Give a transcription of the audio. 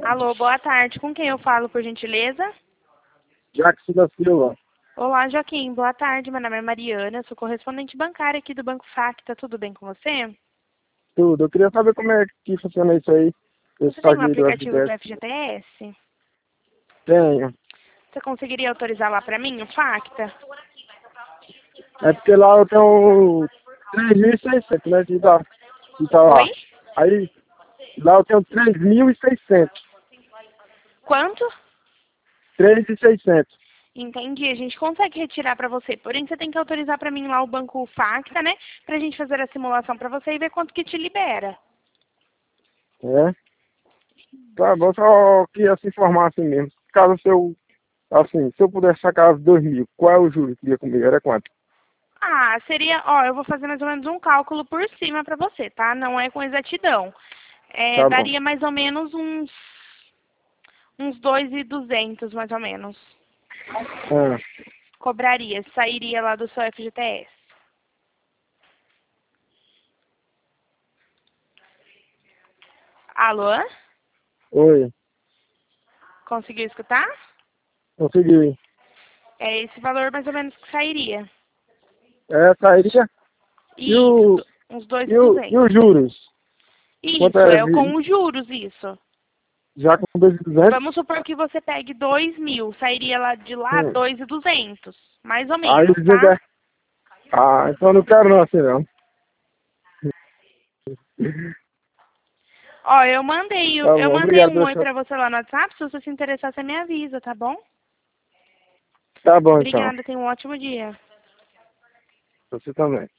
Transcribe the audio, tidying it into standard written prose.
Alô, boa tarde. Com quem eu falo, por gentileza? Jackson da Silva. Olá, Joaquim. Boa tarde. Meu nome é Mariana. Eu sou correspondente bancária aqui do Banco Facta. Tudo bem com você? Tudo. Eu queria saber como é que funciona isso aí. Esse Você tem um paguei do aplicativo do FGTS. FGTS? Tenho. Você conseguiria autorizar lá para mim, o Facta? É porque lá eu tenho 3.600, né? Que tá lá. Oi? Aí, lá eu tenho 3.600. Quanto? 3.600. Entendi. A gente consegue retirar para você. Porém, você tem que autorizar para mim lá o Banco Facta, né? Pra gente fazer a simulação para você e ver quanto que te libera. É? Tá bom, só queria se informar assim mesmo. Caso se eu pudesse sacar os 2.000, qual é o juro que ia comigo? Era quanto? Ah, seria, ó, eu vou fazer mais ou menos um cálculo por cima para você, tá? Não é com exatidão. É, Tá bom. daria mais ou menos uns 2.200, mais ou menos. Ah, Cobraria, sairia lá do seu FGTS. Alô? oi. Conseguiu escutar? Consegui. É esse valor mais ou menos que sairia. É, sairia. E Isso, o, uns e 2.200. os juros? Quanto Isso, é? é com os juros, isso. Já com 2.200? Vamos supor que você pegue 2.000, sairia lá de lá Hum. 2.200, mais ou Aí menos, eles tá? ainda... Ah, então eu não quero não assim não. Ó, eu mandei, Tá eu bom, mandei obrigado um pelo oi seu... pra você lá no WhatsApp, se você se interessar, você me avisa, tá bom? Tá bom então. Obrigada, tenha um ótimo dia. Você também.